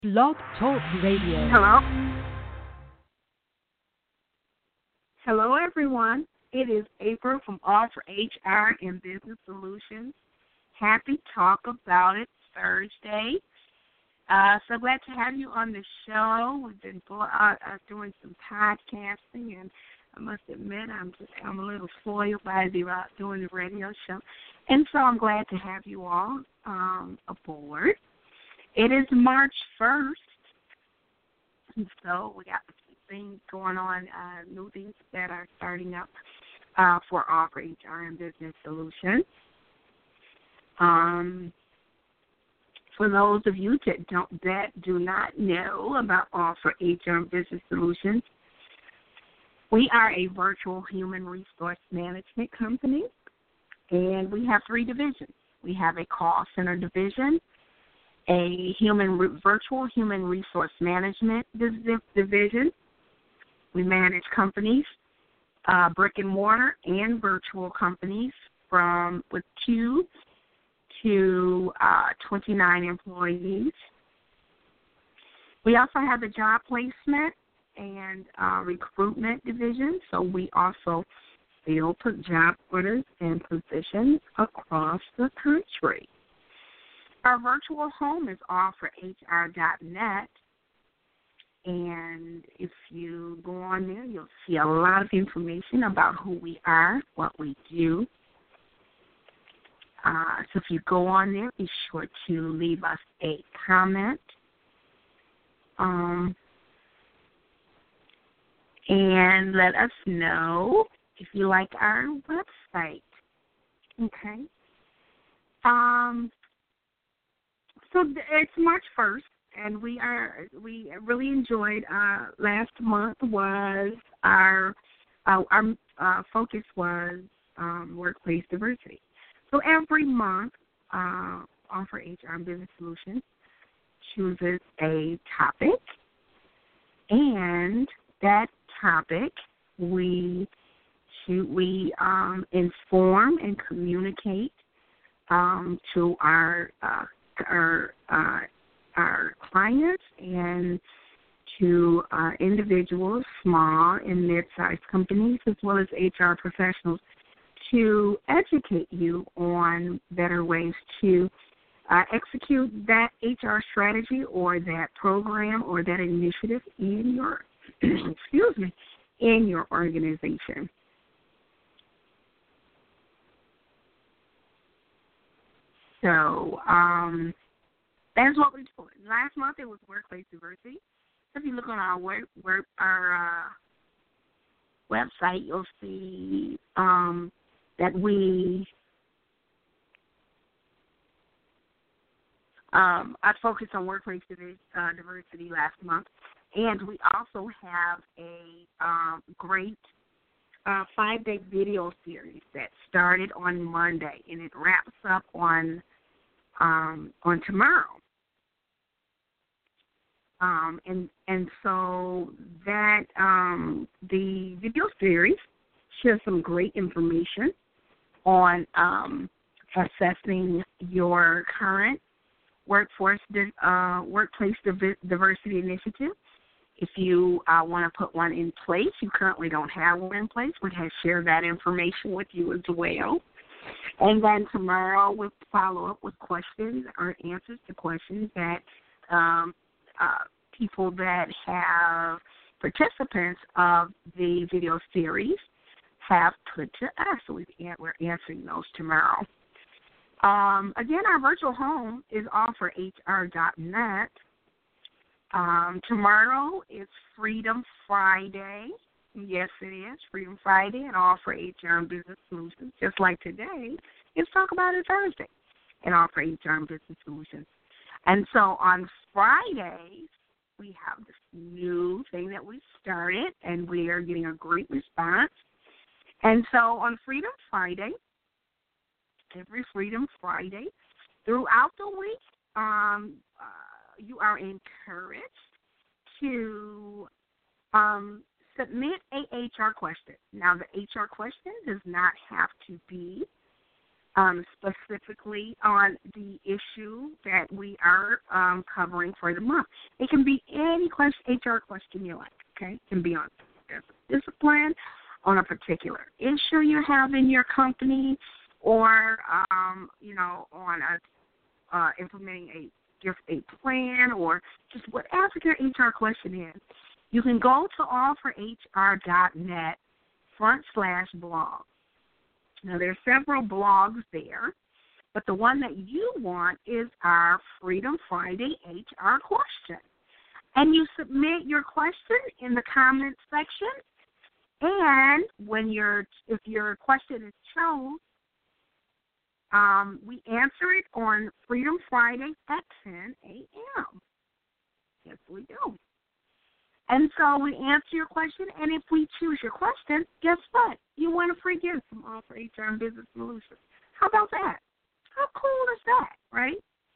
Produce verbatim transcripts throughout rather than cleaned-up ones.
Blog Talk Radio. Hello? Hello, everyone. It is April from All for H R and Business Solutions. Happy Talk About It Thursday. Uh, so glad to have you on the show. We've been go, uh, uh, doing some podcasting, and I must admit I'm just I'm a little spoiled by the uh, doing the radio show, and so I'm glad to have you all um, aboard. It is March first, and so we got things going on, uh, new things that are starting up uh, for All for H R and Business Solutions. Um, for those of you that don't that do not know about All for H R and Business Solutions, we are a virtual human resource management company, and we have three divisions. We have a call center division, a human virtual human resource management division. We manage companies, uh, brick and mortar and virtual companies, from with two to uh, twenty-nine employees. We also have a job placement and uh, recruitment division, so we also fill job orders and positions across the country. Our virtual home is all for H R dot net, and if you go on there, you'll see a lot of information about who we are, what we do. Uh, so if you go on there, be sure to leave us a comment. Um, and let us know if you like our website. Okay. Um. So it's March first, and we are we really enjoyed. Uh, last month was our uh, our uh, focus was um, workplace diversity. So every month, uh, All for H R and Business Solutions chooses a topic, and that topic we we um, inform and communicate um, to our uh, our uh, our clients and to uh, individuals, small and mid-sized companies, as well as H R professionals, to educate you on better ways to uh, execute that H R strategy or that program or that initiative in your excuse me in your organization. So um, that's what we did. Last month it was workplace diversity. So if you look on our work, work our uh, website, you'll see um, that we um, I focused on workplace uh, diversity last month, and we also have a um, great uh, five-day video series that started on Monday, and it wraps up on um, on tomorrow. Um, and and so that um, the video series shares some great information on um, assessing your current workforce di- uh, workplace div- diversity initiative. If you uh, want to put one in place, you currently don't have one in place, we can share that information with you as well. And then tomorrow we'll follow up with questions or answers to questions that um, uh, people that have participants of the video series have put to us. So we, we're answering those tomorrow. Um, again, our virtual home is all for H R dot net. Um, tomorrow is Freedom Friday. Yes, it is Freedom Friday, and All for H R and Business Solutions. Just like today, it's Talk About It Thursday, and All for H R and Business Solutions. And so on Fridays, we have this new thing that we started, and we are getting a great response. And so on Freedom Friday, every Freedom Friday, throughout the week, um, uh, you are encouraged to um, submit a H R question. Now, the H R question does not have to be um, specifically on the issue that we are um, covering for the month. It can be any question, H R question you like, okay? It can be on discipline, on a particular issue you have in your company, or, um, you know, on a, uh, implementing a just a plan, or just whatever your H R question is. You can go to all for H R dot net front slash blog. Now, there are several blogs there, but the one that you want is our Freedom Friday H R question. And you submit your question in the comments section, and when your if your question is chosen, um, we answer it on Freedom Friday at ten a.m. Yes, we do. And so we answer your question, and if we choose your question, guess what? You win a free gift from All for H R and Business Solutions. How about that? How cool is that, right?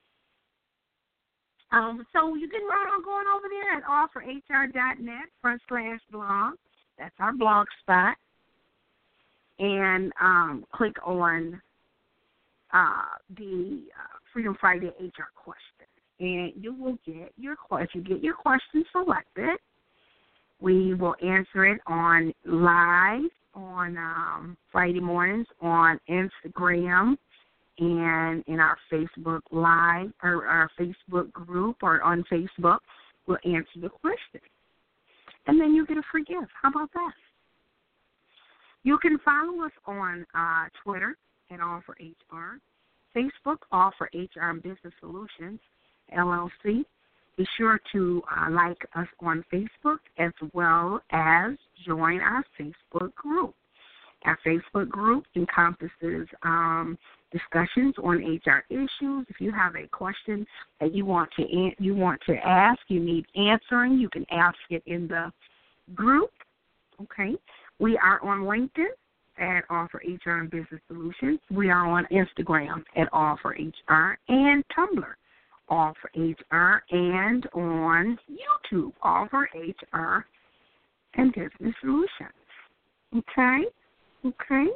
Um, so you can right on going over there at all for H R dot net front slash blog. That's our blog spot. And um, click on uh, the uh, Freedom Friday H R question. And you will get your question. You get your question selected. We will answer it on live on um, Friday mornings on Instagram and in our Facebook Live or our Facebook group or on Facebook. We'll answer the question. And then you get a free gift. How about that? You can follow us on uh, Twitter at All for H R, Facebook, All for H R and Business Solutions, L L C. Be sure to uh, like us on Facebook as well as join our Facebook group. Our Facebook group encompasses um, discussions on H R issues. If you have a question that you want to an- you want to ask, you need answering, you can ask it in the group. Okay. We are on LinkedIn at All for H R and Business Solutions. We are on Instagram at All for H R and Tumblr, All for H R, and on YouTube, All for H R and Business Solutions. Okay? Okay?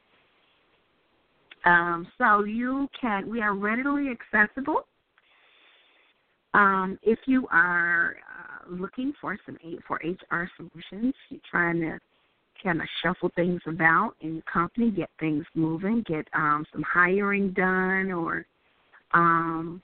Um, so you can, we are readily accessible. Um, if you are uh, looking for some for H R solutions, you're trying to kind of shuffle things about in your company, get things moving, get um, some hiring done, or um,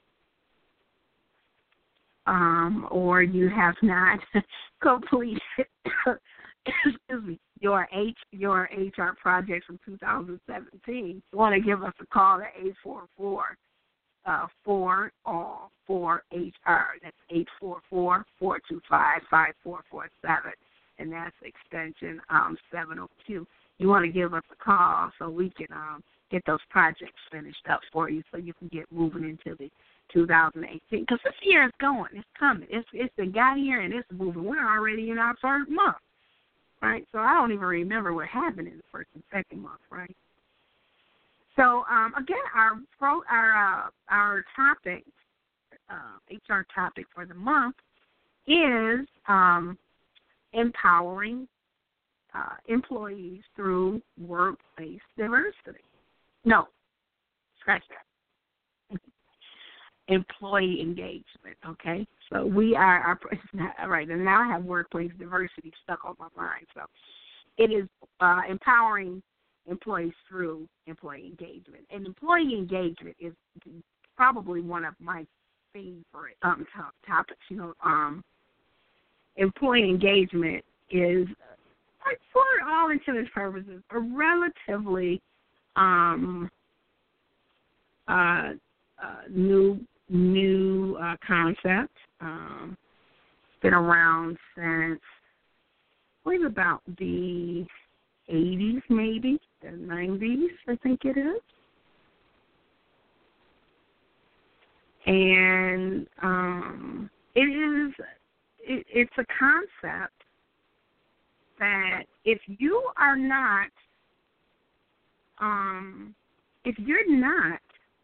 um, or you have not completed excuse me, your H your H R project from two thousand seventeen, you want to give us a call at eight four four, four, all four H R. That's eight four four, four two five, five four four seven, and that's extension um, seven oh two. You want to give us a call so we can um, get those projects finished up for you so you can get moving into the two thousand eighteen. Because this year is going. It's coming. It's, it's been got here and it's moving. We're already in our first month. Right, so I don't even remember what happened in the first and second month, right? So um, again, our pro, our uh, our topic, uh, H R topic for the month is um, empowering uh, employees through workplace diversity. No, scratch that. Employee engagement. Okay. So we are, our, all right, and now I have workplace diversity stuck on my mind. So it is uh, empowering employees through employee engagement. And employee engagement is probably one of my favorite um, top topics. You know, um, employee engagement is, for all intents and purposes, a relatively um, uh, uh, new new uh, concept. Um, it's been around since, I believe, about the eighties, maybe, the nineties, I think it is. And um, it is, it, it's a concept that if you are not, um, if you're not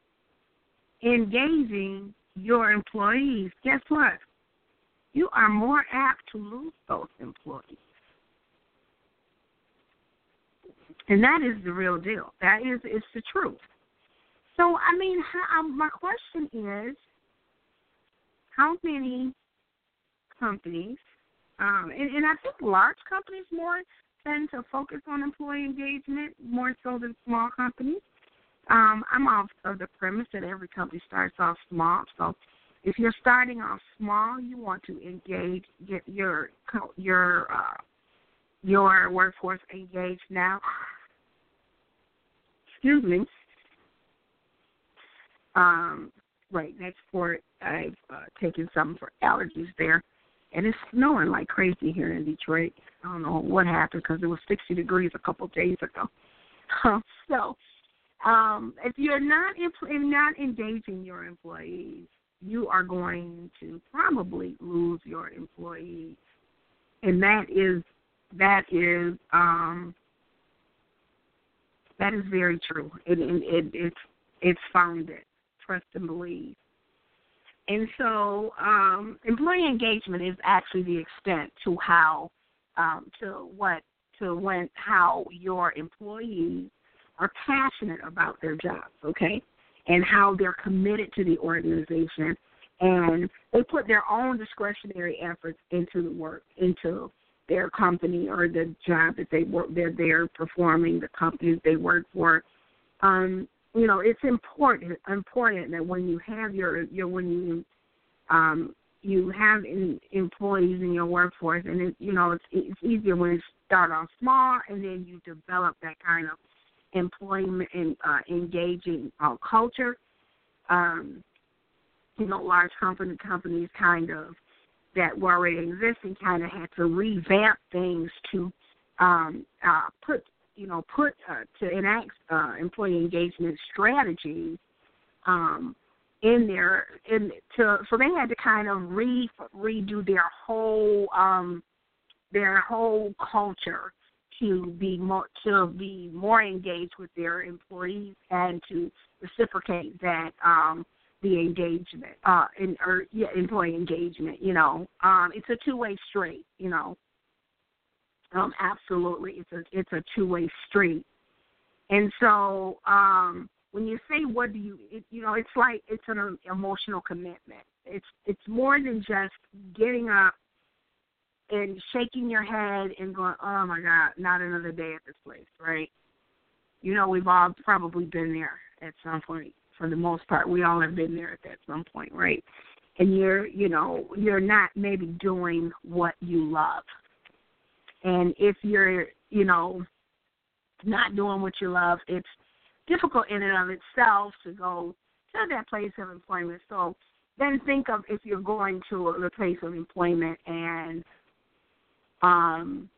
engaging your employees, guess what? You are more apt to lose those employees. And that is the real deal. That is, it's the truth. So, I mean, how, um, my question is, how many companies, um, and, and I think large companies more tend to focus on employee engagement more so than small companies. Um, I'm off of the premise that every company starts off small. So if you're starting off small, you want to engage, get your your uh, your workforce engaged now. Excuse me. Um, right next port, I've uh, taken some for allergies there. And it's snowing like crazy here in Detroit. I don't know what happened because it was sixty degrees a couple of days ago. so um, if you're not if not engaging your employees, you are going to probably lose your employees, and that is that is um, that is very true. It, it, it it's it's founded. Trust and believe. And so um, employee engagement is actually the extent to how, um, to what, to when, how your employees are passionate about their jobs, okay, and how they're committed to the organization, and they put their own discretionary efforts into the work, into their company or the job that they work, they're, they're performing, the companies they work for. Um, You know, it's important important that when you have your, your when you um, you have in, employees in your workforce, and it, you know it's it's easier when you start off small, and then you develop that kind of employment and uh, engaging uh, culture. Um, you know, large company companies kind of that were already existing kind of had to revamp things to um, uh, put. you know, put uh, to enact uh, employee engagement strategies um, in their, in to, so they had to kind of re, redo their whole, um, their whole culture to be more, to be more engaged with their employees and to reciprocate that, um, the engagement, uh, in, or yeah, employee engagement, you know, um, it's a two-way street, you know. Um, absolutely, it's a it's a two-way street, and so um, when you say what do you, it, you know, it's like it's an emotional commitment. It's it's more than just getting up and shaking your head and going, oh my God, not another day at this place, right? You know, we've all probably been there at some point. For the most part, we all have been there at that some point, right? And you're, you know, you're not maybe doing what you love. And if you're, you know, not doing what you love, it's difficult in and of itself to go to that place of employment. So then think of if you're going to the place of employment and um,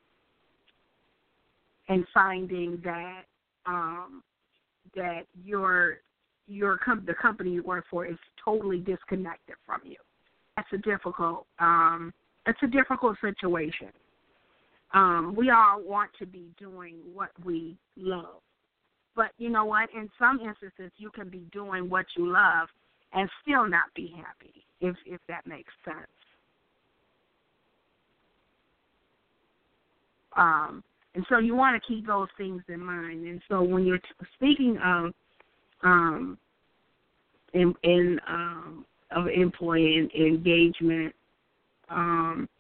and finding that um, that your your com- the company you work for is totally disconnected from you. That's a difficult um, that's a difficult situation. Um, we all want to be doing what we love. But you know what? In some instances, you can be doing what you love and still not be happy, if if that makes sense. Um, and so you want to keep those things in mind. And so when you're t- speaking of um, in, in um, of employee engagement, um,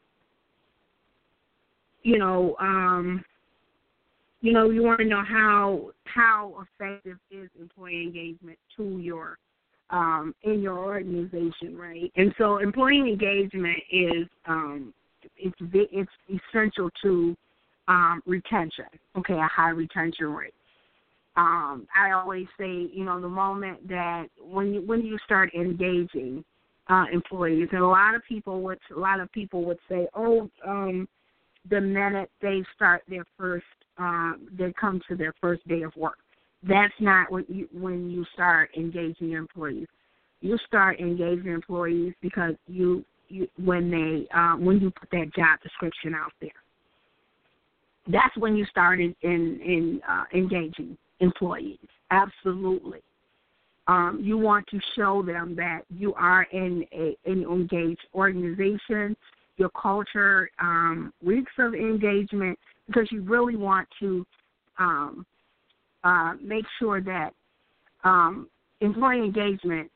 you know, um, you know, you want to know how how effective is employee engagement to your um, in your organization, right? And so, employee engagement is um, it's it's essential to um, retention. Okay, a high retention rate. Um, I always say, you know, the moment that when you when you start engaging uh, employees, and a lot of people would a lot of people would say, oh. Um, the minute they start their first, um, they come to their first day of work. That's not when you, when you start engaging your employees. You start engaging employees because you, you when they uh, when you put that job description out there. That's when you start in, in, in uh, engaging employees. Absolutely. Um, you want to show them that you are in a, an engaged organization. Your culture um, reeks of engagement because you really want to um, uh, make sure that um, employee engagement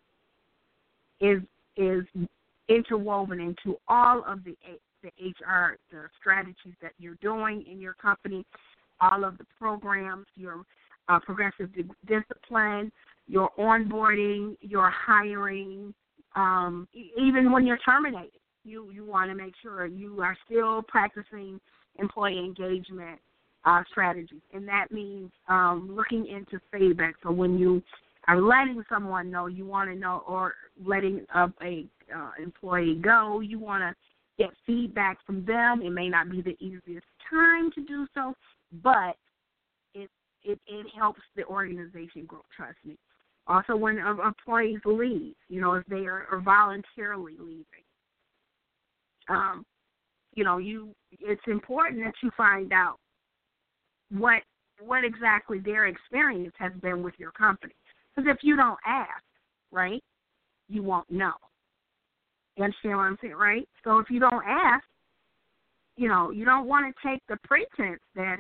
is is interwoven into all of the the H R, the strategies that you're doing in your company, all of the programs, your uh, progressive di- discipline, your onboarding, your hiring, um, e- even when you're terminated. You, you want to make sure you are still practicing employee engagement uh, strategies, and that means um, looking into feedback. So when you are letting someone know, you want to know, or letting a, a uh, employee go, you want to get feedback from them. It may not be the easiest time to do so, but it it, it helps the organization grow. Trust me. Also, when uh, employees leave, you know, if they are, are voluntarily leaving. Um, you know, you it's important that you find out what what exactly their experience has been with your company. Because if you don't ask, right, you won't know. You understand what I'm saying, right? So if you don't ask, you know, you don't want to take the pretense that,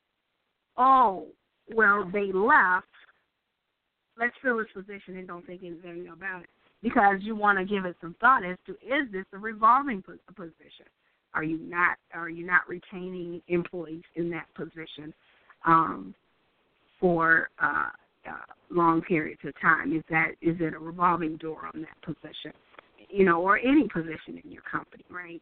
oh, well, they left, let's fill this position and don't think anything about it. Because you want to give it some thought as to, is this a revolving position? Are you not are you not retaining employees in that position um, for uh, uh, long periods of time? Is that is it a revolving door on that position? You know, or any position in your company, right?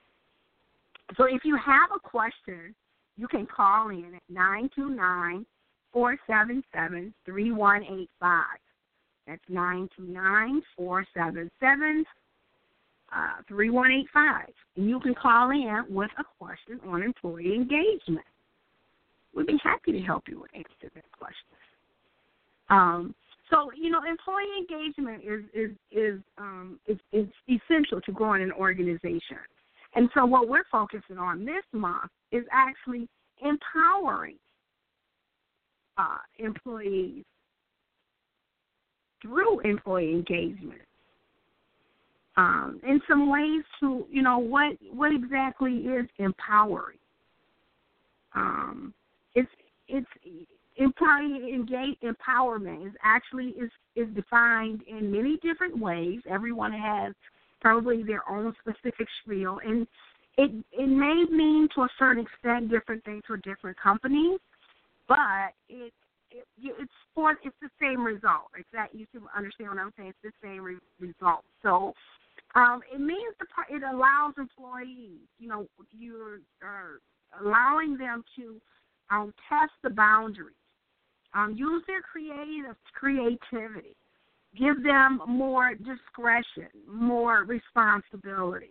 So if you have a question, you can call in at nine two nine, four seven seven, three one eight five. That's nine two nine, four seven seven, three one eight five. And you can call in with a question on employee engagement. We'd be happy to help you answer that question. Um, so, you know, employee engagement is is is, um, is is essential to growing an organization. And so what we're focusing on this month is actually empowering uh, employees through employee engagement. Um, in some ways to, you know, what what exactly is empowering? Um, it's it's employee engage, empowerment is actually is, is defined in many different ways. Everyone has probably their own specific spiel, and it it may mean to a certain extent different things for different companies, but it It, it's for it's the same result. It's that you can understand what I'm saying. It's the same re- result. So um, it means the it allows employees, you know, you're uh, allowing them to um, test the boundaries, um, use their creative creativity, give them more discretion, more responsibility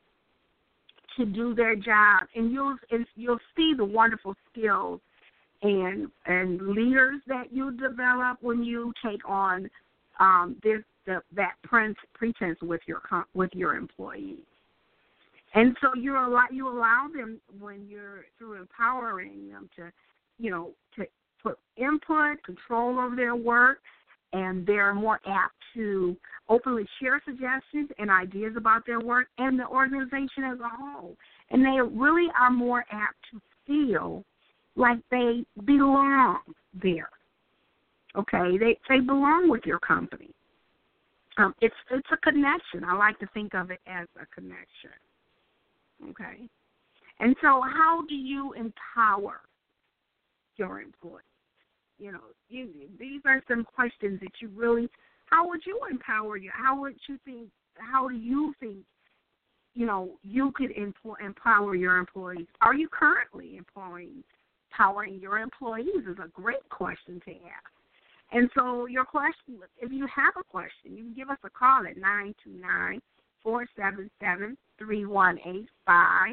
to do their job, and you'll and you'll see the wonderful skills and and leaders that you develop when you take on um, this the, that pretense with your with your employees. And so you allow you allow them, when you're through empowering them, to, you know, to put input, control over their work, and they're more apt to openly share suggestions and ideas about their work and the organization as a whole. And they really are more apt to feel like they belong there. Okay, they they belong with your company. Um, it's it's a connection. I like to think of it as a connection. Okay, and so how do you empower your employees? You know, you, these are some questions that you really. How would you empower you? How would you think? How do you think? You know, you could employ, empower your employees. Are you currently employing? Empowering your employees is a great question to ask. And so your question, if you have a question, you can give us a call at nine two nine, four seven seven, three one eight five.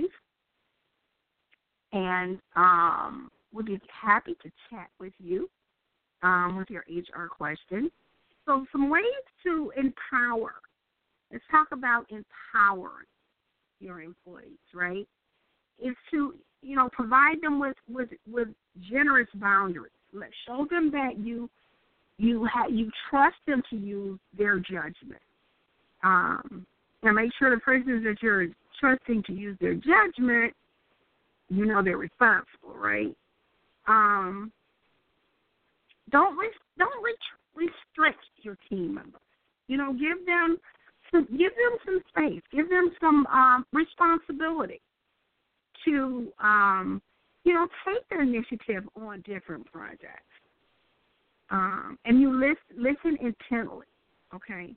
And um, we'll be happy to chat with you um, with your H R question. So some ways to empower. Let's talk about empowering your employees, right? Is to, you know, provide them with, with, with generous boundaries. Let show them that you you ha- you trust them to use their judgment. Um, and make sure the persons that you're trusting to use their judgment, you know they're responsible, right? Um, don't re- don't re- restrict your team members. You know, give them some, give them some space, give them some um, responsibility to, um, you know, take the initiative on different projects. Um, and you listen, listen intently, okay?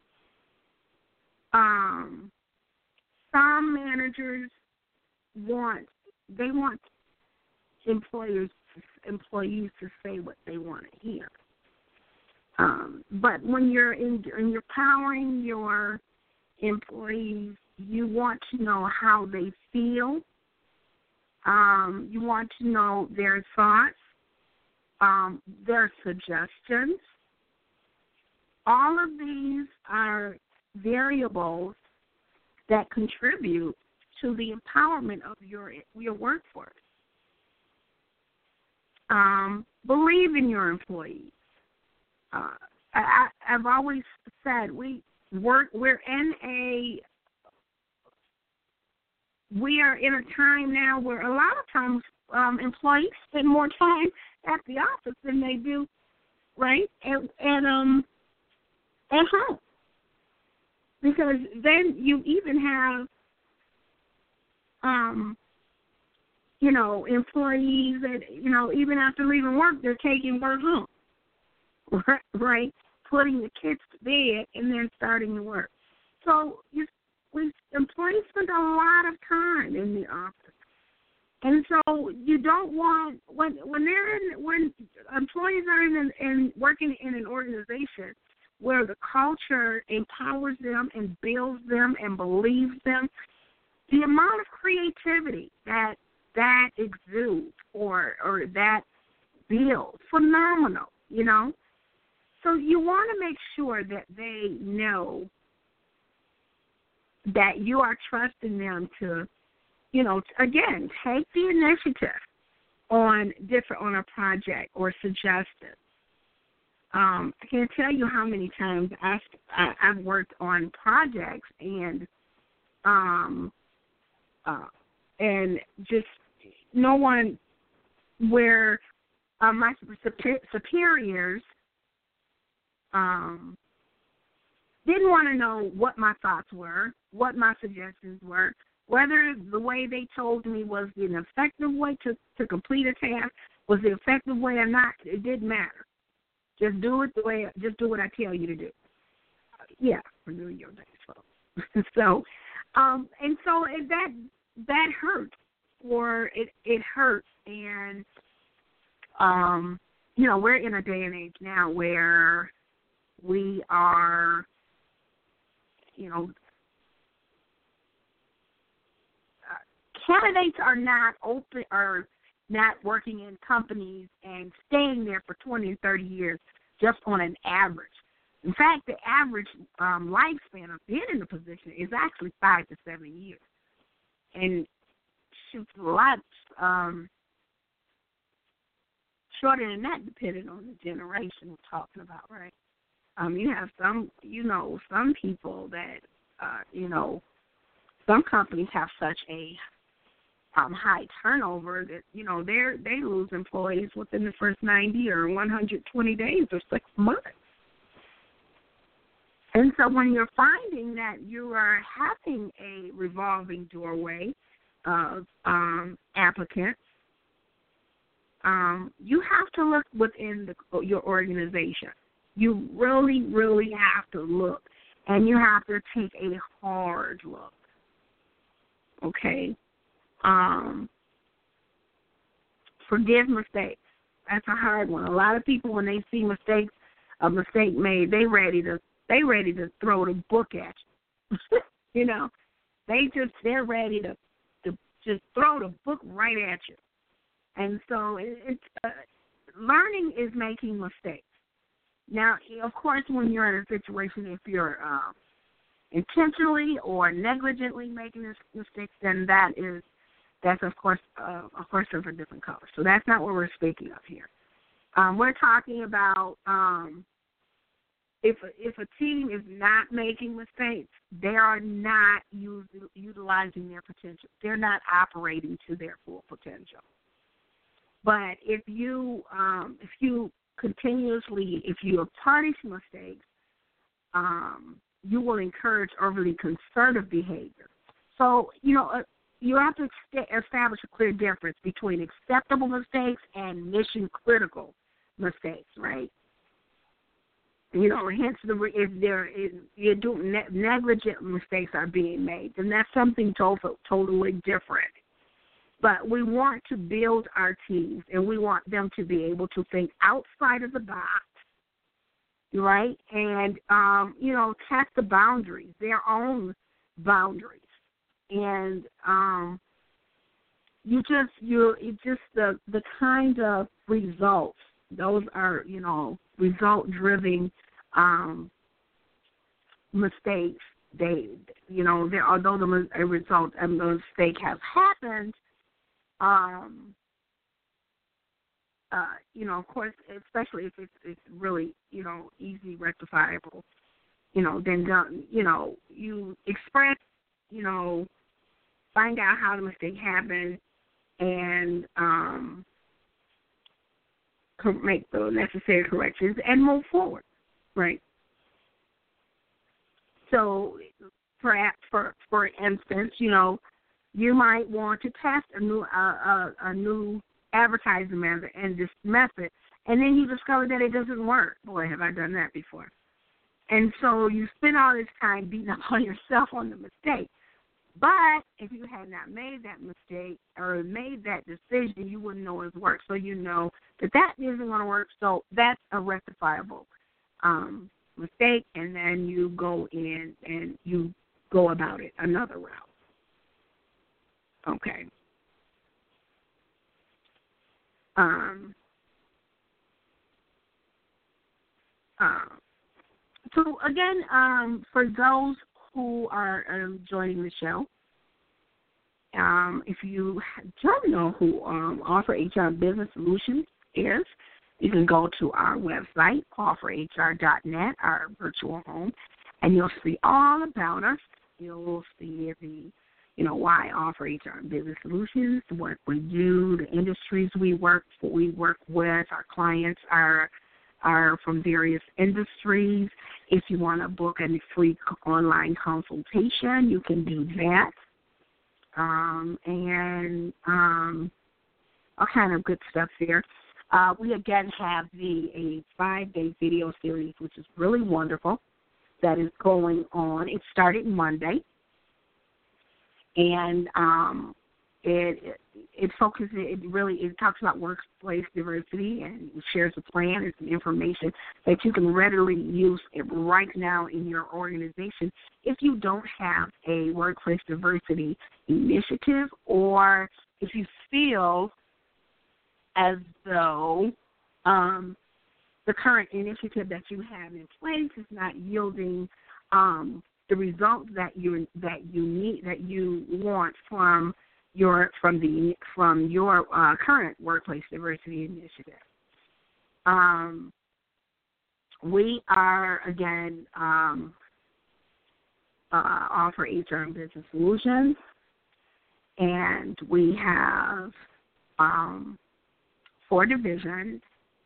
Um, some managers want, they want employers, employees to say what they want to hear. Um, but when you're in, when you're empowering your employees, you want to know how they feel. Um, you want to know their thoughts, um, their suggestions. All of these are variables that contribute to the empowerment of your your workforce. Um, believe in your employees. Uh, I, I've always said we work. We're in a we are in a time now where a lot of times um, employees spend more time at the office than they do, right, and, and um, at home. Because then you even have, um, you know, employees that, you know, even after leaving work, they're taking work home, right, putting the kids to bed and then starting to work. So you We employees spend a lot of time in the office, and so you don't want when when they're in when employees are in, in working in an organization where the culture empowers them and builds them and believes them. The amount of creativity that that exudes or or that builds, phenomenal, you know. So you want to make sure that they know that you are trusting them to, you know, again, take the initiative on different on a project or suggestions. Um, I can't tell you how many times I've, I've worked on projects and, um, uh, and just no one where uh, my superiors, um. didn't want to know what my thoughts were, what my suggestions were, whether the way they told me was an effective way to, to complete a task, was the effective way or not. It didn't matter. Just do it the way, just do what I tell you to do. Uh, yeah, renew your days, folks. so, um, and so it, that that hurt, or it it hurts, and um, you know, we're in a day and age now where we are. You know, uh, candidates are not open, are not working in companies and staying there for twenty and thirty years just on an average. In fact, the average um, lifespan of being in the position is actually five to seven years. And shoot, a lot um, shorter than that, depending on the generation we're talking about, right? Um, you have some, you know, some people that, uh, you know, some companies have such a um, high turnover that, you know, they they lose employees within the first ninety or one hundred twenty days or six months. And so when you're finding that you are having a revolving doorway of um, applicants, um, you have to look within the, your organization. You really, really have to look, and you have to take a hard look, okay? Um, forgive mistakes. That's a hard one. A lot of people, when they see mistakes, a mistake made, they ready to they ready to throw the book at you. you know, they just they're ready to to just throw the book right at you. And so it, it's uh, learning is making mistakes. Now, of course, when you're in a situation, if you're um, intentionally or negligently making this mistakes, then that is that's of course uh, of course of a different color. So that's not what we're speaking of here. Um, we're talking about um, if if a team is not making mistakes, they are not use, utilizing their potential. They're not operating to their full potential. But if you um, if you continuously, if you are party to mistakes, um, you will encourage overly conservative behavior. So, you know, uh, you have to establish a clear difference between acceptable mistakes and mission-critical mistakes, right? You know, hence the if there is you do ne- negligent mistakes are being made, then that's something to- totally different. But we want to build our teams, and we want them to be able to think outside of the box, right? And um, you know, test the boundaries, their own boundaries, and um, you just you it just the the kind of results. Those are, you know, result-driven um, mistakes. They, you know, there, although the a result and the mistake has happened, um, uh, you know, of course, especially if it's, it's really, you know, easy rectifiable, you know, then, you know, you express, you know, find out how the mistake happened, and um, make the necessary corrections and move forward, right? So, for for for instance, you know, you might want to test a new uh, a, a new advertising method and this method, and then you discover that it doesn't work. Boy, have I done that before! And so you spend all this time beating up on yourself on the mistake. But if you had not made that mistake or made that decision, you wouldn't know it worked. So you know that that isn't going to work. So that's a rectifiable um, mistake, and then you go in and you go about it another route. Okay. Um. Uh, so again, um, for those who are um, joining the show, um, if you don't know who um, Offer H R Business Solutions is, you can go to our website, offer H R dot net, our virtual home, and you'll see all about us. You'll see the, you know, why Offer H R Business Solutions, what we do, the industries we work for, we work with, our clients are are from various industries. If you want to book a free online consultation, you can do that. Um, and um, all kind of good stuff there. Uh, we, again, have the a five-day video series, which is really wonderful, that is going on. It started Monday, and um, it, it it focuses, it really, it talks about workplace diversity, and it shares a plan and some information that you can readily use right now in your organization if you don't have a workplace diversity initiative, or if you feel as though um, the current initiative that you have in place is not yielding um, the results that you that you need that you want from your from the from your uh, current workplace diversity initiative. Um, we are again um, uh, Offer H R and Business Solutions, and we have um, four divisions.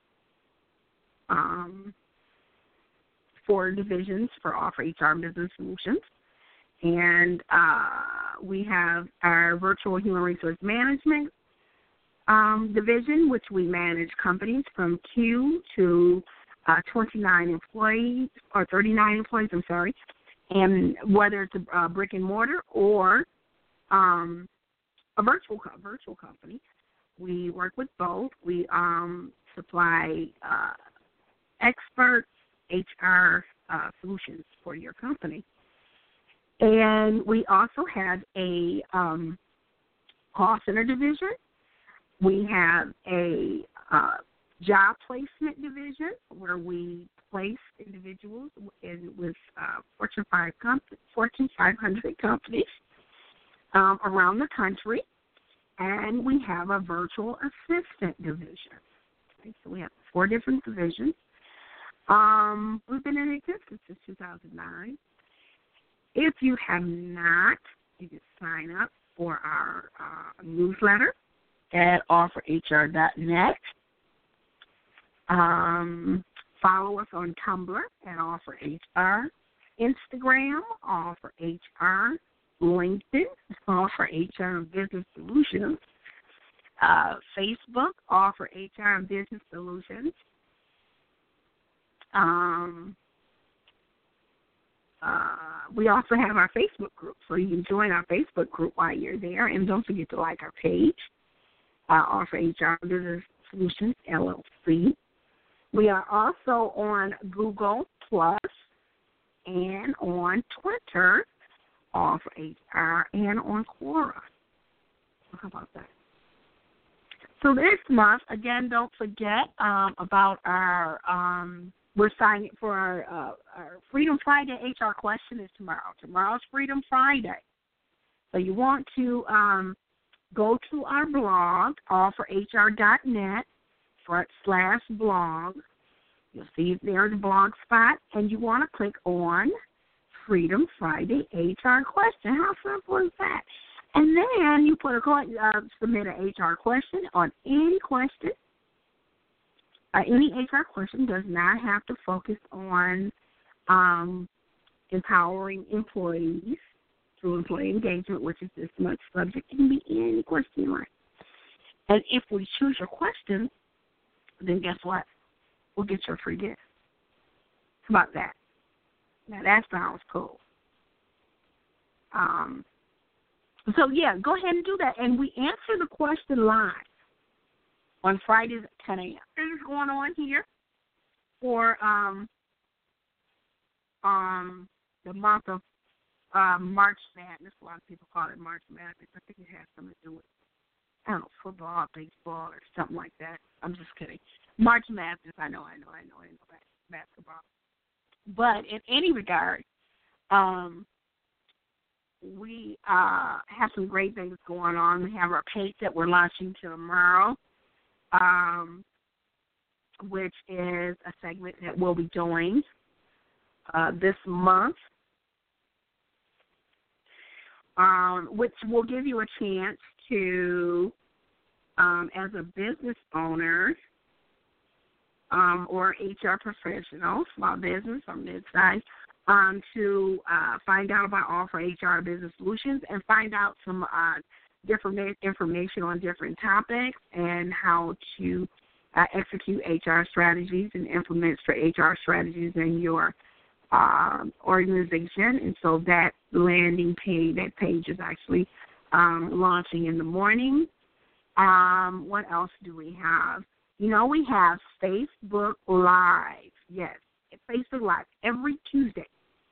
Um, four divisions for Offer H R and Business Solutions. And uh, we have our virtual human resource management um, division, which we manage companies from Q to uh, twenty-nine employees, or thirty-nine employees, I'm sorry, and whether it's a uh, brick and mortar or um, a virtual virtual company, we work with both. We um, supply uh, expert H R uh, solutions for your company. And we also have a um, call center division. We have a uh, job placement division where we place individuals in, with uh, Fortune five comp- Fortune five hundred companies um, around the country. And we have a virtual assistant division. Okay, so we have four different divisions. Um, we've been in existence since two thousand nine. If you have not, you can sign up for our uh, newsletter at offer H R dot net. Um, follow us on Tumblr at All for H R, Instagram, All for H R, LinkedIn, All for H R and Business Solutions, uh, Facebook, All for H R and Business Solutions. Um, uh, we also have our Facebook group, so you can join our Facebook group while you're there, and don't forget to like our page, uh, All for H R and Business Solutions, L L C. We are also on Google Plus and on Twitter, All for H R, and on Quora. How about that? So this month, again, don't forget um, about our, um, we're signing for our, uh, our Freedom Friday H R question is tomorrow. Tomorrow's Freedom Friday. So you want to um, go to our blog, all for H R dot net, front slash blog. You'll see there's a blog spot, and you want to click on Freedom Friday H R question. How simple is that? And then you put a uh, submit an H R question on any question. Uh, any H R question does not have to focus on um, empowering employees through employee engagement, which is this month's subject. It can be any question you like. And if we choose your question, then guess what? We'll get you a free gift. How about that? Now, that sounds cool. Um, so, yeah, go ahead and do that. And we answer the question live on Fridays at ten a.m. This is going on here for um, um, the month of uh, March Madness. A lot of people call it March Madness. I think it has something to do with, I don't know, football, baseball, or something like that. I'm just kidding. March Madness, I know, I know, I know, I know basketball. But in any regard, um, we uh, have some great things going on. We have our page that we're launching tomorrow, um, which is a segment that we'll be doing uh, this month, um, which will give you a chance to, um, as a business owner, Um, or H R professional, small business or mid-size, um, to uh, find out about All for H R Business Solutions and find out some uh, different information on different topics and how to uh, execute H R strategies and implement for H R strategies in your uh, organization. And so that landing page, that page is actually um, launching in the morning. Um, what else do we have? You know, we have Facebook Live. Yes, Facebook Live every Tuesday,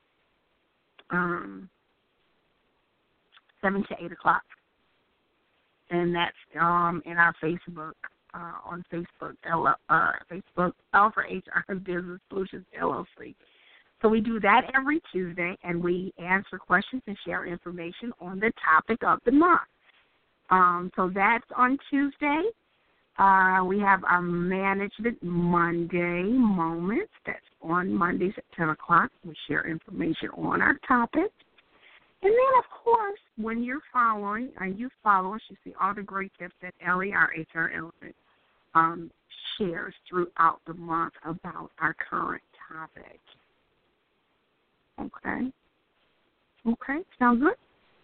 um, seven to eight o'clock. And that's um, in our Facebook, uh, on Facebook, L- uh, Facebook, All for H R Business Solutions, L L C. So we do that every Tuesday, and we answer questions and share information on the topic of the month. Um, so that's on Tuesday. Uh, we have our Management Monday moments. That's on Mondays at ten o'clock. We share information on our topic. And then, of course, when you're following, and you follow us, you see all the great tips that Ellie, our H R element, um, shares throughout the month about our current topic. Okay? Okay, sound good?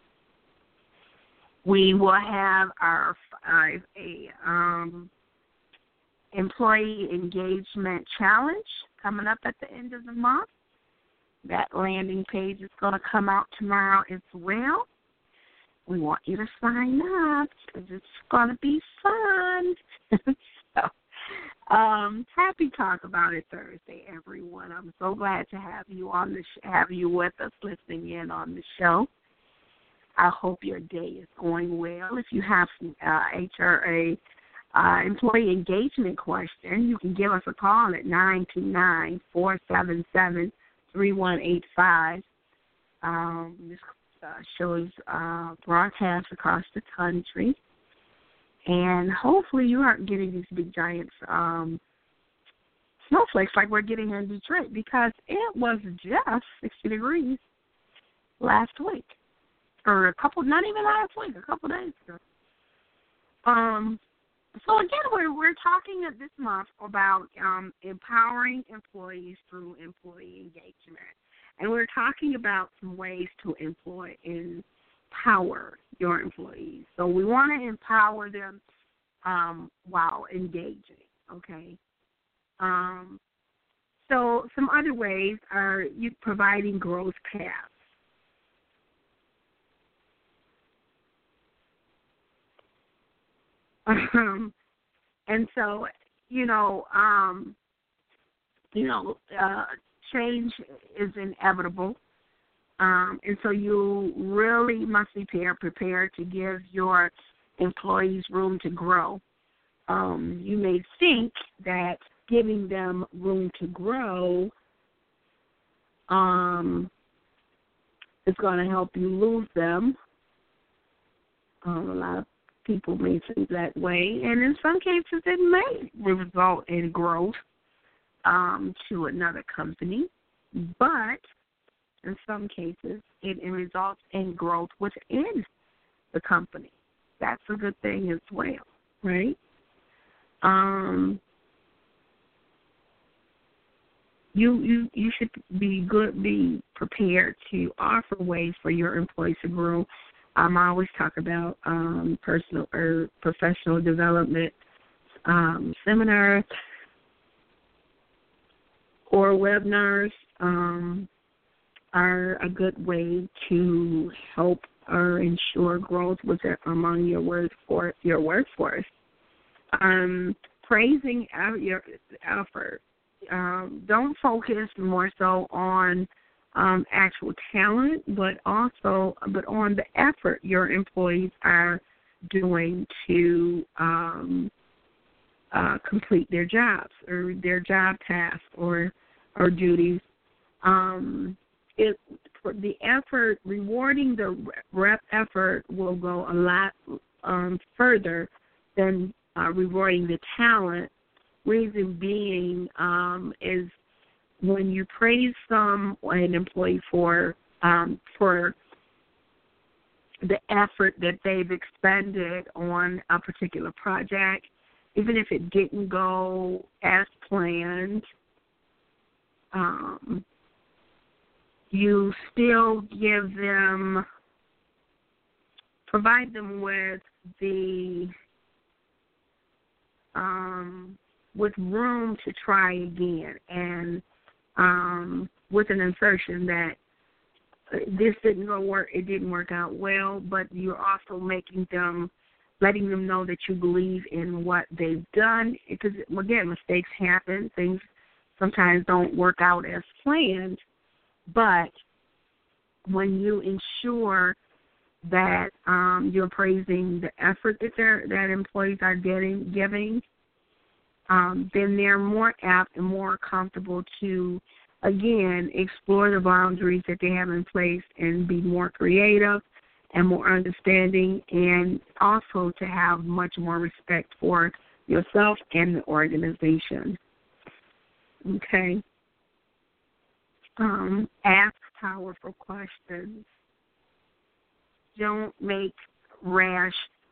We will have our uh, a um, employee engagement challenge coming up at the end of the month. That landing page is going to come out tomorrow as well. We want you to sign up because it's going to be fun. so, um, happy Talk About It Thursday, everyone. I'm so glad to have you on the sh- have you with us, listening in on the show. I hope your day is going well. If you have some uh, H R A uh, employee engagement question, you can give us a call at nine two nine, four seven seven, three one eight five. Um, this uh, show is uh, broadcast across the country. And hopefully you aren't getting these big giant um, snowflakes like we're getting in Detroit, because it was just sixty degrees last week. Or a couple, not even last week, a couple days ago. Um, So again, we're we're talking this month about um, empowering employees through employee engagement, and we're talking about some ways to employ empower your employees. So we want to empower them um, while engaging. Okay. Um, so some other ways are you providing growth paths. Um, and so, you know, um, you know, uh, change is inevitable. Um, and so you really must be prepared, prepared to give your employees room to grow. Um, you may think that giving them room to grow um, is going to help you lose them. Um, a lot of people may think that way, and in some cases it may result in growth um, to another company, but in some cases it, it results in growth within the company. That's a good thing as well, right? Um, you you you should be good, be prepared to offer ways for your employees to grow. Um, I always talk about um, personal or professional development um, seminars or webinars um, are a good way to help or ensure growth with their, among your workforce. Your workforce. Um, praising your effort. Um, don't focus more so on um, actual talent, but also but on the effort your employees are doing to um, uh, complete their jobs or their job tasks or or duties. Um, it for the effort, rewarding the rep effort will go a lot um, further than uh, rewarding the talent. Reason being um, is when you praise some an employee for um, for the effort that they've expended on a particular project, even if it didn't go as planned, um, you still give them, provide them with the um, with room to try again, and um, with an assertion that this didn't go work, it didn't work out well, but you're also making them, letting them know that you believe in what they've done. Because again, mistakes happen, things sometimes don't work out as planned, but when you ensure that um, you're praising the effort that that employees are getting, giving, um, then they're more apt and more comfortable to, again, explore the boundaries that they have in place and be more creative and more understanding, and also to have much more respect for yourself and the organization. Okay? Um, ask powerful questions. Don't make rash,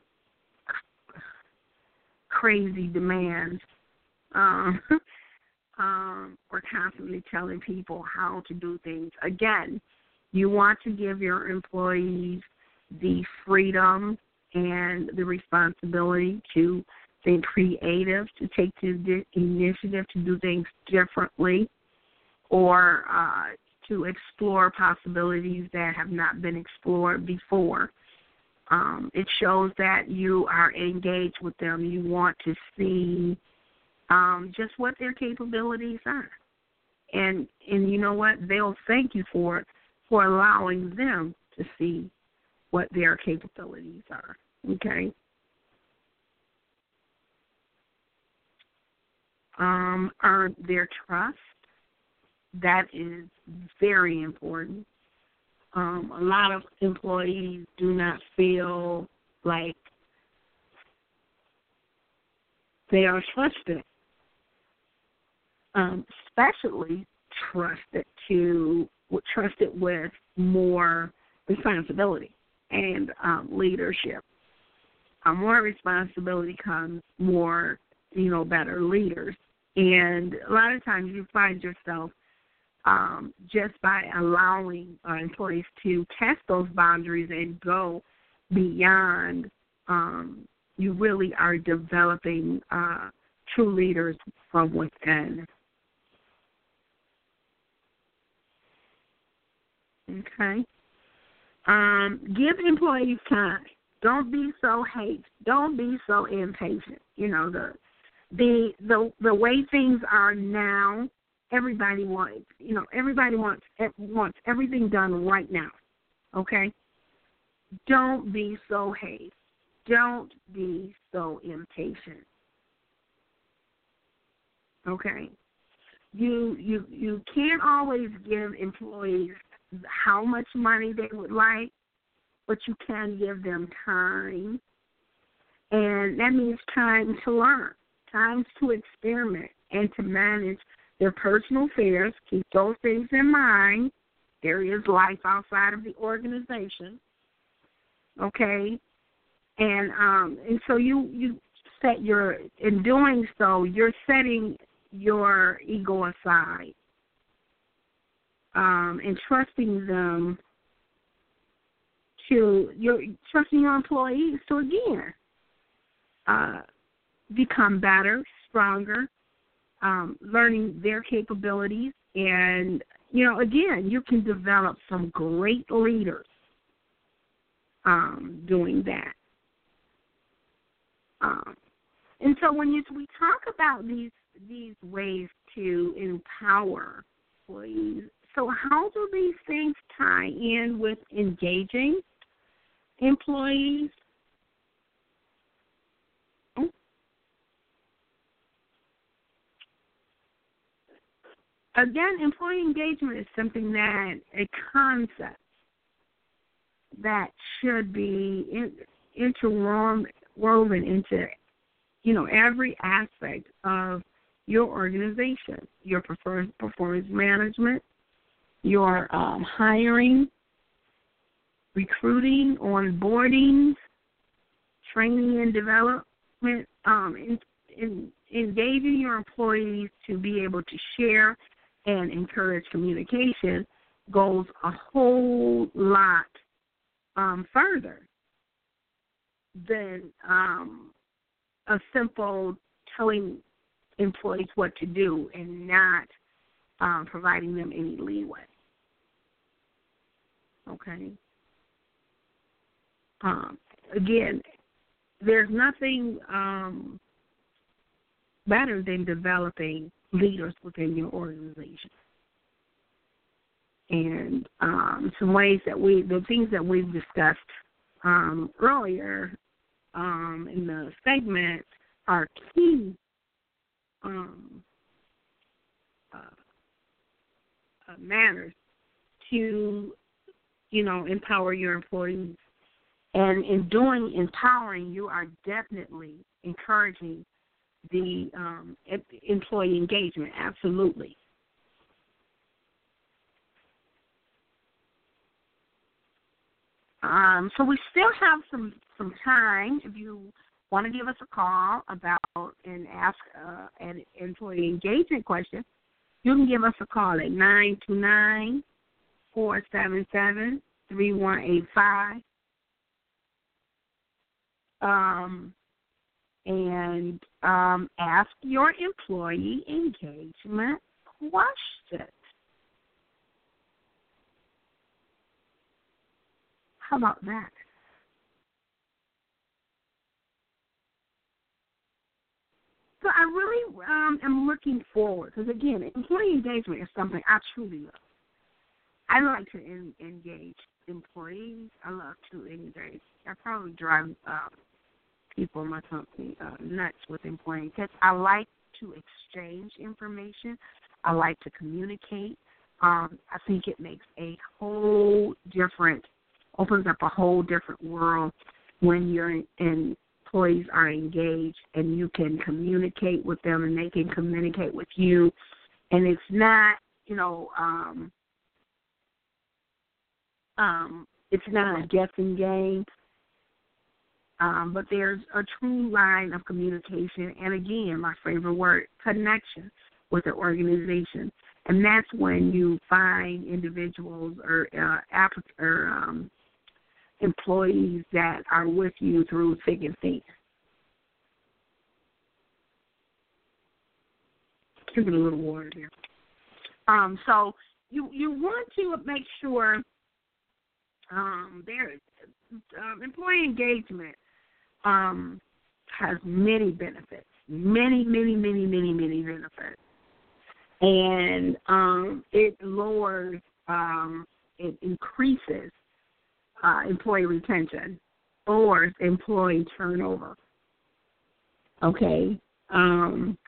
crazy demands. Um, um, or constantly telling people how to do things. Again, you want to give your employees the freedom and the responsibility to think creative, to take the initiative to do things differently, or uh, to explore possibilities that have not been explored before. Um, it shows that you are engaged with them. You want to see um, just what their capabilities are. And and you know what? They'll thank you for it, for allowing them to see what their capabilities are. Okay? Um, earn their trust. That is very important. Um, a lot of employees do not feel like they are trusted, um, especially trusted to trusted with more responsibility and um, leadership. uh, more responsibility comes more, you know, better leaders. And a lot of times you find yourself um, just by allowing uh, employees to test those boundaries and go beyond, um, you really are developing uh, true leaders from within. Okay. Um, give employees time. Don't be so hate. Don't be so impatient. You know, the the the the way things are now, everybody wants, you know, everybody wants wants everything done right now. Okay? Don't be so hate. Don't be so impatient. Okay? You you you can't always give employees how much money they would like, but you can give them time. And that means time to learn, time to experiment, and to manage their personal affairs. Keep those things in mind. There is life outside of the organization. Okay? And um, and so you, you set your, in doing so, you're setting your ego aside. Um, and trusting them to, you're trusting your employees to, again, uh, become better, stronger, um, learning their capabilities. And, you know, again, you can develop some great leaders um, doing that. Um, and so when you, we talk about these these ways to empower employees, so how do these things tie in with engaging employees? Again, employee engagement is something that, a concept that should be in, interwoven woven into, you know, every aspect of your organization, your performance management, your um, hiring, recruiting, onboarding, training and development, um, in, in, engaging your employees to be able to share and encourage communication goes a whole lot um, further than um, a simple telling employees what to do and not um, providing them any leeway. Okay. Um, again, there's nothing um, better than developing leaders within your organization. And um, some ways that we, the things that we've discussed um, earlier um, in the segment are key um, uh, uh, manners to, you know, empower your employees. And in doing empowering, you are definitely encouraging the um, employee engagement, absolutely. Um, so we still have some, some time. If you want to give us a call about and ask uh, an employee engagement question, you can give us a call at nine two nine, four seven seven, three one eight five. Um, and um, ask your employee engagement question. How about that? So I really um, am looking forward, because, again, employee engagement is something I truly love. I like to en- engage employees. I love to engage. I probably drive uh, people in my company uh, nuts with employees, because I like to exchange information. I like to communicate. Um, I think it makes a whole different, opens up a whole different world when your employees are engaged and you can communicate with them and they can communicate with you. And it's not, you know, um, um, it's not a guessing game. Um, but there's a true line of communication, and again, my favorite word, connection with the organization. And that's when you find individuals or uh, app- or um, employees that are with you through thick and thin. Give it a little water here. Um, so you you want to make sure um, there um, employee engagement um, has many benefits, many, many, many, many, many benefits, and um, it lowers, um, it increases uh, employee retention, lowers employee turnover. Okay. Um,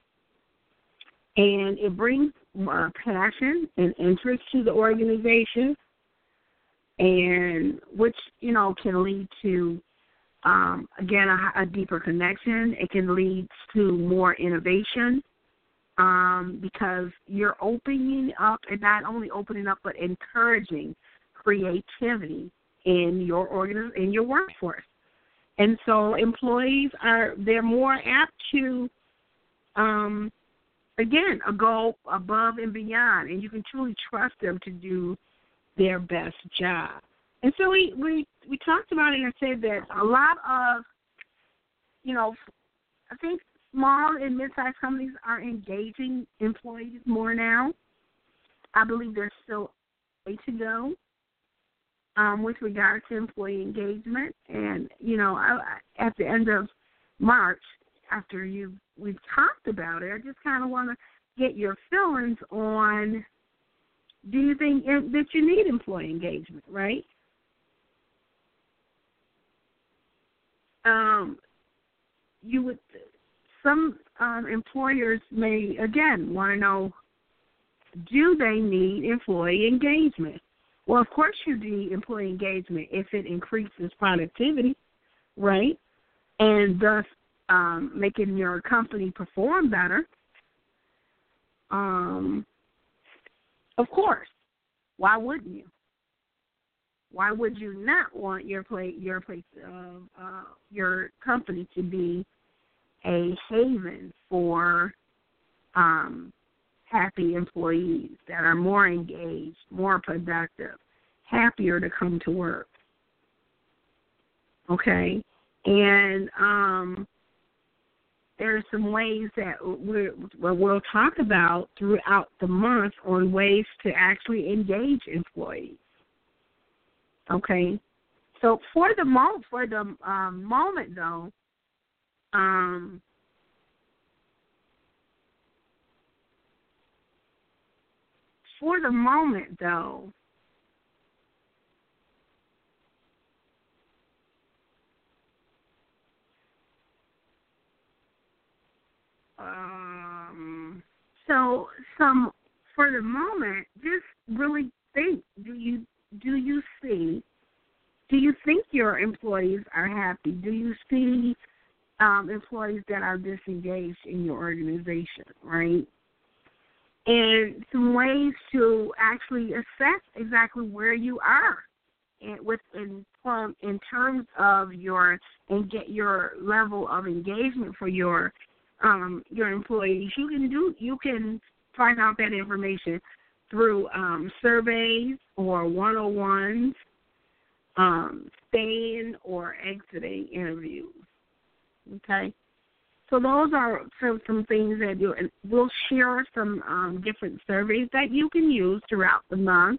And it brings uh, passion and interest to the organization, and which, you know, can lead to, um, again, a, a deeper connection. It can lead to more innovation um, because you're opening up, and not only opening up, but encouraging creativity in your organ- in your workforce. And so employees are, they're more apt to, um, again, a go above and beyond, and you can truly trust them to do their best job. And so we, we, we talked about it and said that a lot of, you know, I think small and mid-sized companies are engaging employees more now. I believe there's still a way to go um, with regard to employee engagement. And, you know, I, at the end of March, after you we've talked about it, I just kind of want to get your feelings on, do you think that you need employee engagement, right? Um, you would, some um, employers may, again, want to know, do they need employee engagement? Well, of course you need employee engagement if it increases productivity, right? And thus Um, making your company perform better. Um, of course, why wouldn't you? Why would you not want your place, your place, uh, uh, your company to be a haven for um, happy employees that are more engaged, more productive, happier to come to work? Okay, and um, there are some ways that we're, we'll talk about throughout the month on ways to actually engage employees. Okay, so for the mo for the um, moment though, um, for the moment though, um, so some for the moment, just really think: Do you do you see? Do you think your employees are happy? Do you see um, employees that are disengaged in your organization, right? And some ways to actually assess exactly where you are and with in, um, in terms of your and get your level of engagement for your um, your employees. You can do you can find out that information through um, surveys or one-on-ones, um, staying or exiting interviews. Okay, so those are some, some things that you, and we'll share some um, different surveys that you can use throughout the month,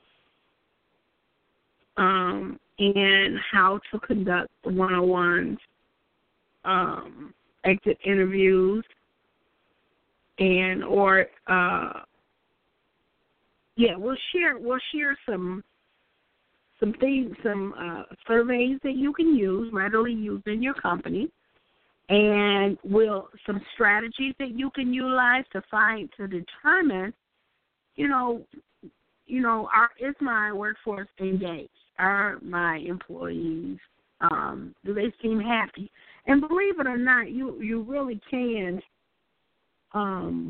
um, and how to conduct the one-on-ones, um, exit interviews, and or uh, yeah, we'll share we'll share some. Some things, some uh, surveys that you can use, readily use in your company, and will some strategies that you can utilize to find to determine, you know, you know, are is my workforce engaged? Are my employees um, do they seem happy? And believe it or not, you you really can um,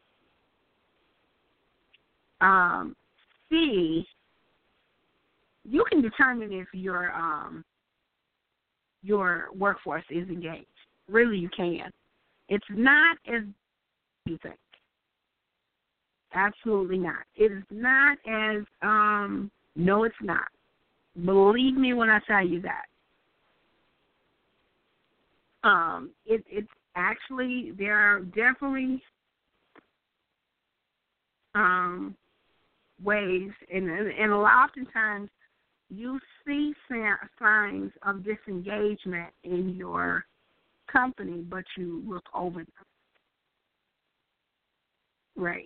um, see. You can determine if your um, your workforce is engaged. Really, you can. It's not as you think. Absolutely not. It is not as, um, no, it's not. Believe me when I tell you that. Um, it, it's actually, there are definitely um, ways, and, and, and oftentimes you see signs of disengagement in your company, but you look over them. Right.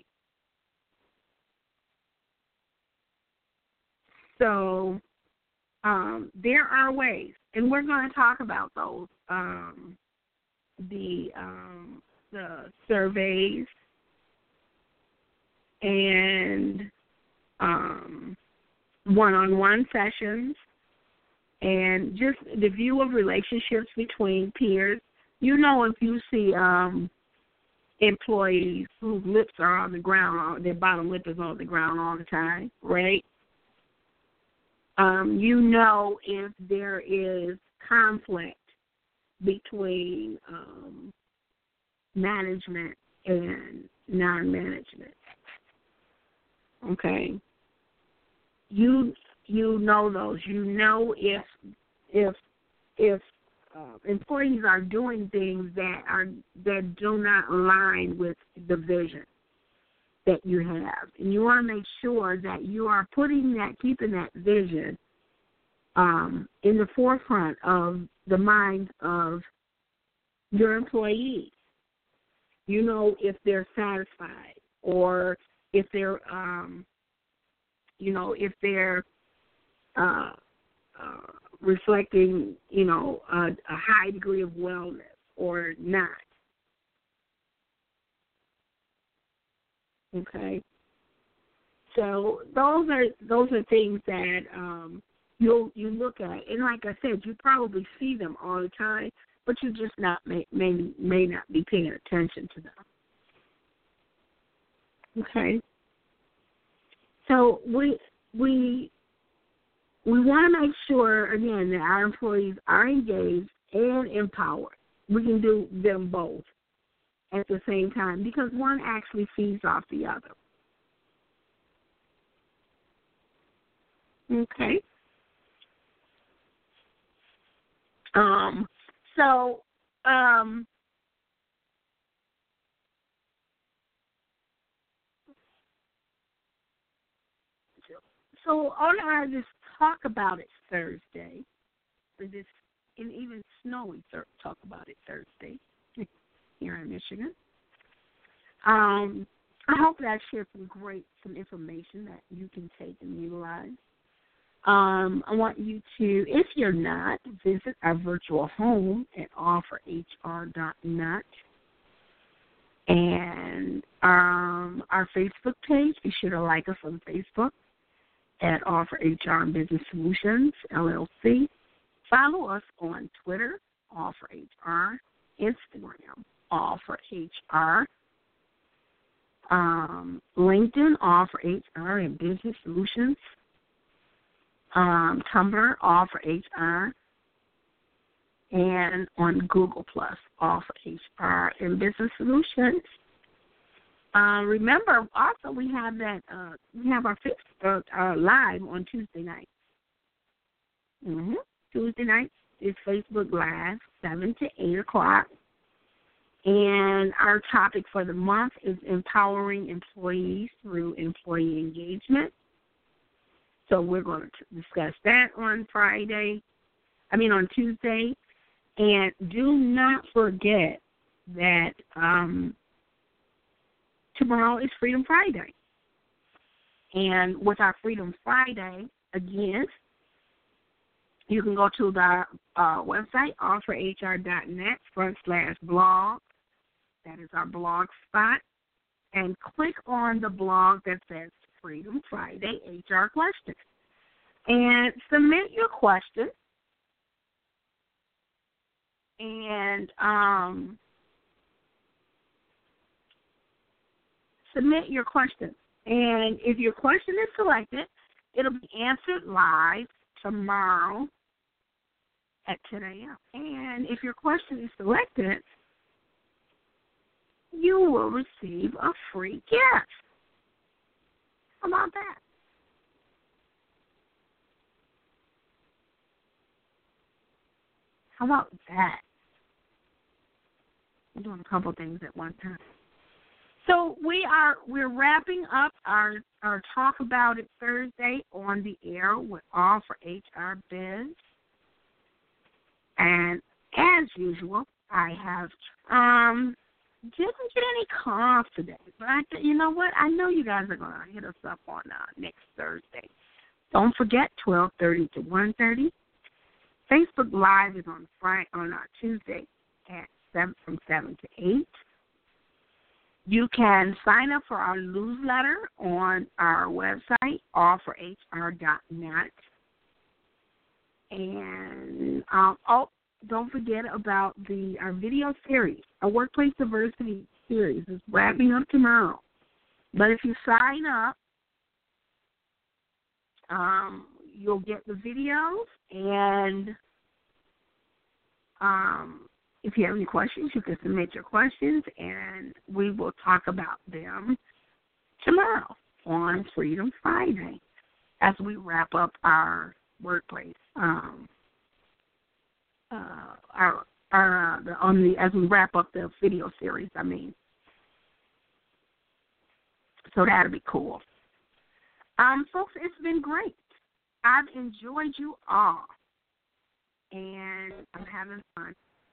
So um, there are ways, and we're going to talk about those, um, the um, the surveys and um, one-on-one sessions, and just the view of relationships between peers. You know, if you see um, employees whose lips are on the ground, their bottom lip is on the ground all the time, right? Um, you know if there is conflict between um, management and non-management. Okay, you you know those. You know if if if uh, employees are doing things that are that do not align with the vision that you have, and you want to make sure that you are putting that, keeping that vision um, in the forefront of the mind of your employees. You know if they're satisfied, or if they're, um, you know, if they're uh, uh, reflecting, you know, a, a high degree of wellness or not. Okay. So those are those are things that um, you you look at, and like I said, you probably see them all the time, but you just not may may, may not be paying attention to them. Okay. So we we we want to make sure again that our employees are engaged and empowered. We can do them both at the same time because one actually feeds off the other. Okay. Um. So. Um. So on this talk about it Thursday, or this, and even snowy talk about it Thursday here in Michigan. Um, I hope that I shared some great, some information that you can take and utilize. Um, I want you to, if you're not, visit our virtual home at offer h r dot net and um, our Facebook page. Be sure to like us on Facebook at Offer H R and Business Solutions, L L C. Follow us on Twitter, Offer H R, Instagram, Offer H R, um, LinkedIn, Offer H R and Business Solutions, um, Tumblr, Offer H R, and on Google Plus, Offer H R and Business Solutions. Uh, remember, also we have that uh, we have our fifth uh, uh, live on Tuesday night. Mm-hmm. Tuesday night is Facebook Live, seven to eight o'clock, and our topic for the month is empowering employees through employee engagement. So we're going to discuss that on Friday. I mean on Tuesday, and do not forget that. Um, Tomorrow is Freedom Friday. And with our Freedom Friday, again, you can go to the uh, website, offer h r dot net front slash blog. That is our blog spot. And click on the blog that says Freedom Friday H R Questions. And submit your question. And um submit your question. And if your question is selected, it'll be answered live tomorrow at ten a.m. And if your question is selected, you will receive a free gift. How about that? How about that? I'm doing a couple things at one time. So we are we're wrapping up our our Talk About It Thursday on the air with All for H R Biz. And as usual, I have um didn't get any calls today, but I th- you know what? I know you guys are gonna hit us up on uh, next Thursday. Don't forget twelve thirty to one thirty. Facebook Live is on Friday on uh, Tuesday at seven from seven to eight. You can sign up for our newsletter on our website, all for H R dot net. And um, oh, don't forget about the our video series. Our Workplace Diversity series is wrapping up tomorrow. But if you sign up, um, you'll get the videos. And um, if you have any questions, you can submit your questions, and we will talk about them tomorrow on Freedom Friday as we wrap up our workplace. Um, uh, our our uh, the, on the as we wrap up the video series. I mean, so that'll be cool. Um, folks, it's been great. I've enjoyed you all, and I'm having fun.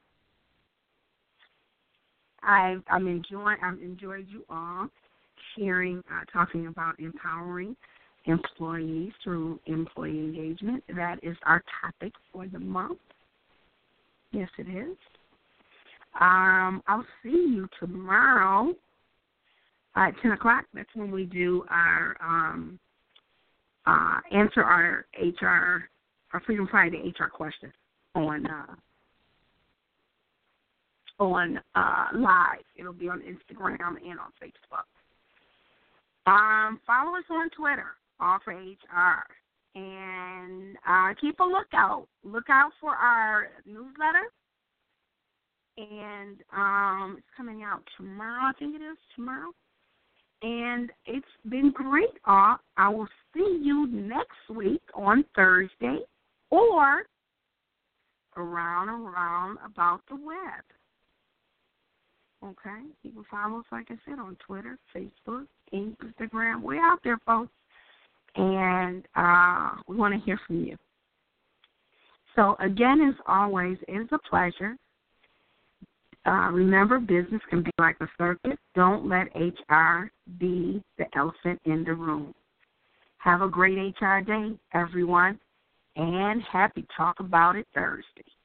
I, I'm enjoying. I've enjoyed you all sharing, uh, talking about empowering employees through employee engagement. That is our topic for the month. Yes, it is. Um, I'll see you tomorrow at ten o'clock. That's when we do our um, uh, answer our H R, our Freedom Friday H R question on uh, on uh, live. It'll be on Instagram and on Facebook. Um, follow us on Twitter, All for H R, and uh, keep a lookout. Look out for our newsletter, and um, it's coming out tomorrow. I think it is tomorrow. And it's been great. Uh, I will see you next week on Thursday or around around about the web. Okay? You can follow us, like I said, on Twitter, Facebook, Instagram. We're out there, folks. And uh, we want to hear from you. So, again, as always, it's a pleasure. Uh, remember, business can be like a circus. Don't let H R be the elephant in the room. Have a great H R day, everyone, and happy Talk About It Thursday.